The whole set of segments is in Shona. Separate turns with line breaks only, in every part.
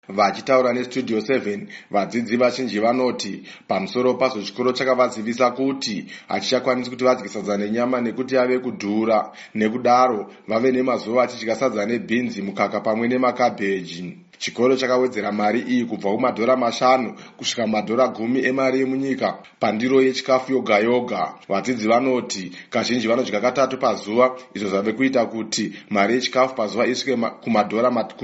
Vachitaura nestudio 7, vadzidzi vazhinji vanoti pamusoro pazvo chikoro chakavazivisa kuti hachichakwanisi kuti vadye sadza nenyama nekuti ave kudhura, nekudaro vave nemazuva vachidya sadza nebhinzi, mukaka pamwe nemakabheji. Chikoro chakawedzera mari iyi kubva kumadhora 5 kusvika kumadhora 10 emari yemunyika pandiro yechikafu yoga yoga. Vadzidzi vanoti kazhinji vanodya katatu pazuva, izvo zvave kuita kuti mari yechikafu pazuva isvike kumadhora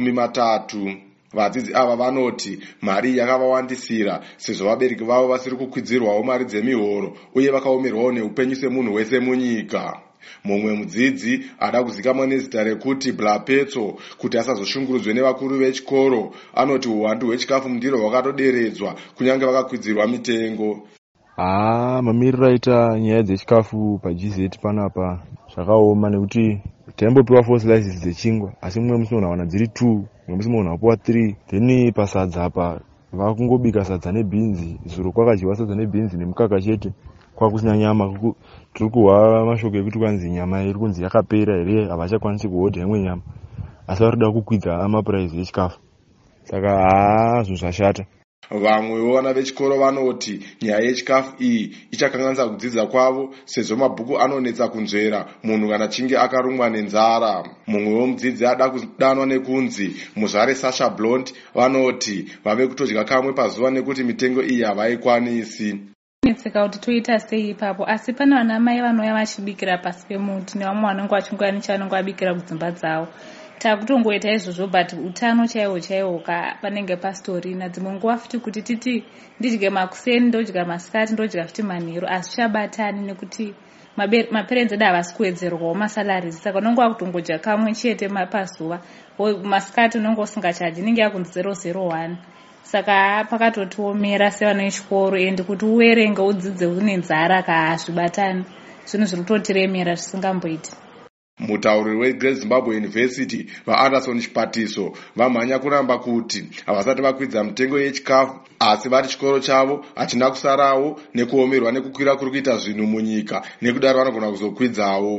30. Vadzidzi ava vanoti mari yakavawandisira sezvo vabereki vavo vasiri kukwidzirwawo mari dzemihoro uye vakaomerwawo neupenyu semunhu wese munyika. Mumwe mudzidzi ada kuzikamwa nezita rekuti Blapetso kuti asazoshungurudzwe nevakuru vechikoro anoti uwandu hwechikafu mundiro hwakatoderedzwa kunyange vakakwidzirwa mitengo.
Mamiriro aita nyaya dzechikafu paGZ panapa zvakaoma nekuti taimbopiwa 4 slices dzechingwa asi mumwe musi munhu awana dziri 2, mumwe musi munhu apuwa 3. Then pasadza apa vakungobika sadza nebhinzi, zuro kwakadyiwa sadza nebhinzi nemukaka chete, kwakusina nyama. Tiri kuhwa mashoko ekuti kwanzi nyama iri kunzi yakapera here, havachakwanisi kuhodha imwe nyama, asi vari kuda kukwidza mapuraizi echikafu, saka zvinhu zvashata.
Vamwewo vana vechikoro vanoti nyaya yechikafu iyi ichakanganisa kudzidza kwavo sezvo mabhuku anonetsa kunzvera munhu kana achinge akarumwa nenzara. Mumwewo mudzidzi ada kudanwa nekunzi Muzvare Sasha Blond vanoti vave kutodya kamwe pazuva nekuti mitengo iyi havaikwanisi.
Netseka kuti toita sei ipapo, asi pane vana mai vanouya vachibikira pasi pemuti nevamwe vanenge vachingwani chavanenge vabikira kudzimba dzavo. Takutongoita izvozvo but utano chaiwo panenge pastorina. Dzimwe nguva futi kuti titi ndidye makuseni ndodya masikati ndodya futi manheru, asi chabatani nekuti maparents edu havasi kuwedzerwawo masalaries, saka unenge wakutongodya kamwe chete pazuva, masikati unenge usingachadyi, inenge yakunzi 001. Saka pakatotiomera sevana vechikoro, endi kuti uverenge udzidze une nzara hazvibatani, zvinhu zviri kutotiremera zvisingamboiti.
Mutauriri weGreat Zimbabwe University vaAnderson Chipatiso vamhanya kuramba kuti havasati vakwidza mitengo yechikafu, asi vari chikoro chavo hachina kusarawo nekuomerwa nekukwira kuri kuita zvinhu munyika, nekudaro vanogona kuzokwidzawo.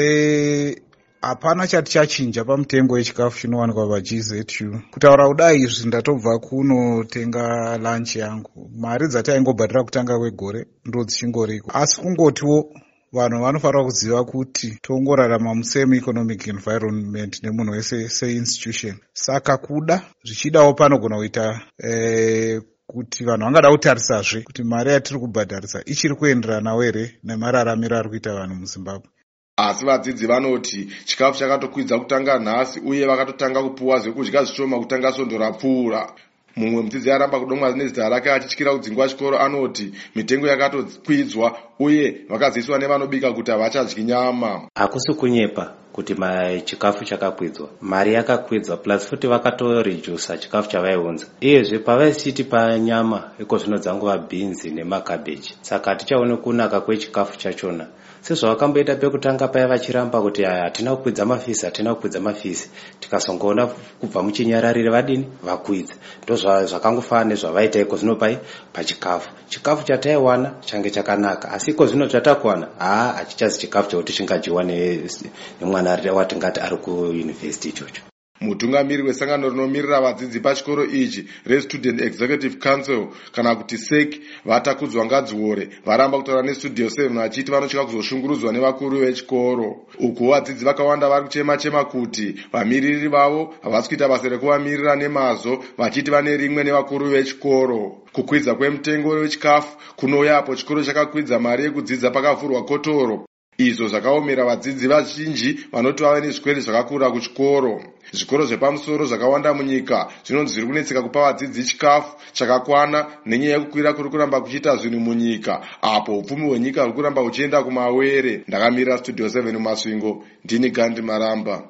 Hapana chati chachinja pamutengo wechikafu chinowanikwa paGZU. Kutaura kudai izvi ndatobva kunotenga lunch yangu, mari dzataingobhadhira kutanga kwegore ndo dzichingoriko, asi kungotiwo vanhu vanofanira kuziva kuti tongorarama musame economic environment nemunhu wese seinstitution. Saka kuda zvichidawo panogona kuita kuti vanhu vangada kutarisazve kuti mari yatiri kubhadharisa ichiri kuenderanawo here nemararamiro ari kuita vanhu muZimbabwe.
Asi vadzidzi vanoti chikafu chakatokwidza kutanga nhasi uye vakatotanga kupuwa zvekudya zvishoma kutanga svondo rapfuura. Mumwe mudzidzi aramba kudomwa nezita rake achityira kudzingwa chikoro anoti mitengo yakatokwidzwa uye vakaziviswa nevanobika kuti havachadyi nyama.
Hakusi kunyepa kuti chikafu chakakwidzwa, mari yakakwidzwa plus futi vakatorejusa chikafu chavaiunza. Iyezve pavaisiti panyama iko zvinodzangova bhinzi nemakabheji, saka hatichaone kunaka kwechikafu chachona. Sezvavakamboita pekutanga paya vachiramba kuti hatina kukwidza mafisi, tikazongoona kubva muchinyararire vadini vakwidza. Ndo zvakangofanana nezvavaita iko zvino pachikafu. Chikafu chataiwana change chakanaka, asi iko zvino chatakuwana hachichazi chikafu chekuti chingadyiwa nemwana watingati ari kuyunivhesiti ichocho.
Mutungamiri wesangano rinomirira vadzidzi pachikoro ichi reStudent Executive Council kana kuti SEC vatakudzwa ngadziore varamba kutaura nestudio 7 vachiti vanotya kuzoshungurudzwa nevakuru vechikoro. Uku vadzidzi vakawanda vari kuchema kuti vamiriri vavo havasi kuita basa rekuvamirira nemazvo, vachiti vane rimwe nevakuru vechikoro. Kukwidza kwemitengo wechikafu kunouya apo chikoro chakakwidza mari yekudzidza pakavhurwa kotoro. Izvo zvakaomera vadzidzi vazhinji vanoti vave nezvikwere zvakakura kuchikoro. Zvikoro zvepamusoro zvakawanda munyika zvinonzi zviri kunetseka kupa vadzidzi chikafu chakakwana nenyaya yekukwira kuri kuramba kuchiita zvinhu munyika, apo upfumi hwenyika huri kuramba huchienda kumawere. Ndakamirira studio 7 muMasvingo, ndini Gandhi Maramba.